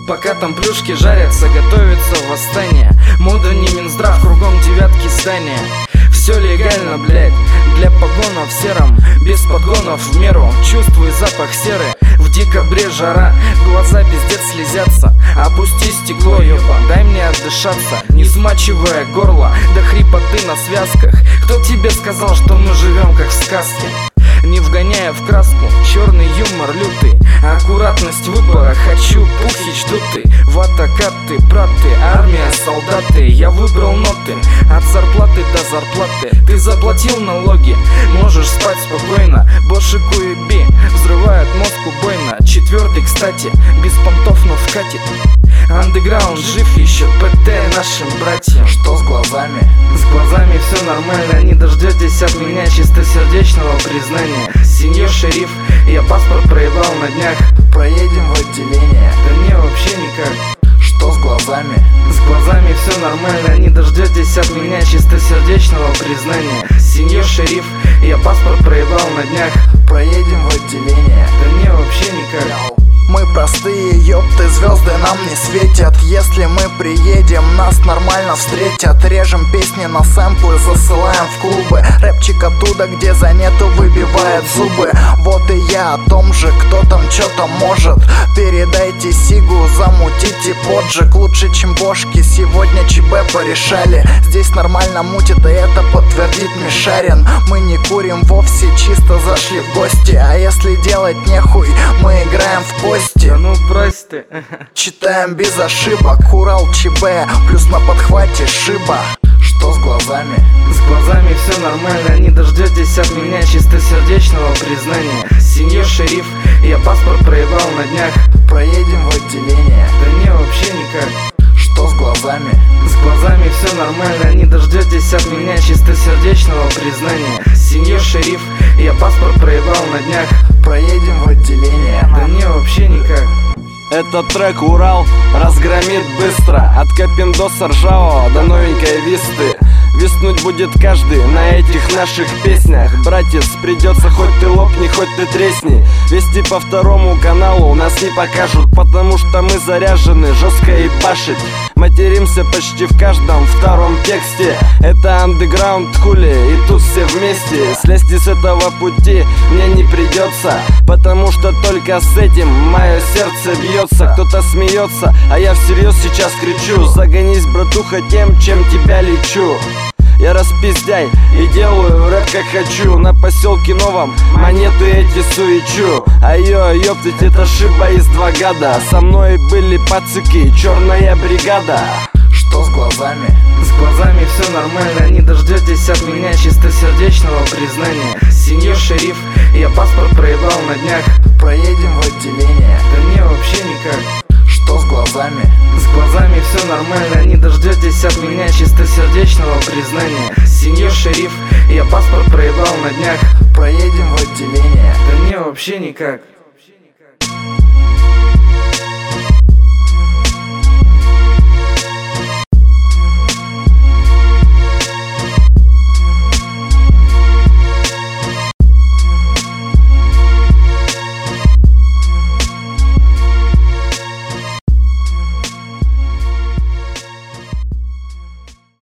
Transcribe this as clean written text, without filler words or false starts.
Пока там плюшки жарятся, готовится восстание. Мода не Минздрав, кругом девятки здания. Все легально, блять, для погонов сером, без подгонов в меру. Чувствую запах серы, в декабре жара, глаза пиздец слезятся. Опусти стекло, ёба, дай мне отдышаться, не смачивая горло до хрипоты на связках. Кто тебе сказал, что мы живем как в сказке? Не вгоняя в краску, черный юмор лютый, аккуратность выбора, хочу пухич дутый. Вата, каты, браты, армия, солдаты. Я выбрал ноты, от зарплаты до зарплаты. Ты заплатил налоги, можешь спать спокойно. Боши куеби, взрывают мозг убойно. Четвертый, кстати, без понтов, но вкатит. Андеграунд жив еще, ПТ нашим братьям. Что с глазами? С глазами все нормально, не дождетесь от меня чистосердечного признания. Сеньор шериф, я паспорт проебал на днях. Проедем в отделение. Да не, вообще никак. Что с глазами? С глазами все нормально, не дождетесь от меня чистосердечного признания. Сеньор шериф, я паспорт проебал на днях. Проедем в отделение. Да не, вообще никак. Мы простые, ёпты, звезды нам не светят. Если мы приедем, нас нормально встретят. Режем песни на сэмплы, засылаем в клубы. Рэпчик оттуда, где за нету, выбивает зубы. Вот и я о том же, кто там чё-то может. Передайте сигу, замутите поджиг. Лучше, чем бошки, сегодня ЧБ порешали. Здесь нормально мутит, и это подтвердит Мишарин. Мы не курим вовсе, чисто зашли в гости. А если делать нехуй, мы играем в кости. Да ну брось ты. Читаем без ошибок, Урал ЧБ, плюс на подхвате шиба. Что с глазами? С глазами все нормально, не дождетесь от меня чистосердечного признания. Сеньор шериф, я паспорт проебал на днях. Проедем в отделение. Да не, вообще никак. Что с глазами? С глазами все нормально, не дождетесь от меня чистосердечного признания. Сеньор шериф, я паспорт проебал на днях. Проедем в отделение. Да не, вообще никак. Этот трек Урал разгромит быстро. От Капиндоса ржавого до новенькой Висты. Виснуть будет каждый на этих наших песнях. Братец, придется хоть ты лопни, хоть ты тресни. Вести по второму каналу нас не покажут, потому что мы заряжены жестко и башить. Материмся почти в каждом втором тексте. Это андеграунд хули, и тут все вместе. Слезть с этого пути мне не придется, потому что только с этим мое сердце бьется. Кто-то смеется, а я всерьез сейчас кричу: загонись, братуха, тем, чем тебя лечу. Я распиздяй и делаю рэп как хочу. На поселке Новом монеты эти суечу. Айо, ёптать, это шиба из 2 года. Со мной были пацыки, черная бригада. Что с глазами? С глазами все нормально, не дождетесь от меня чистосердечного признания. Сеньор шериф, я паспорт проебал на днях. Проедем в отделение. Да не, вообще никак. Что с глазами? С глазами все нормально, не дождетесь от меня чистосердечного признания. Сеньор шериф, я паспорт проебал на днях. Проедем в отделение. Да не, вообще никак.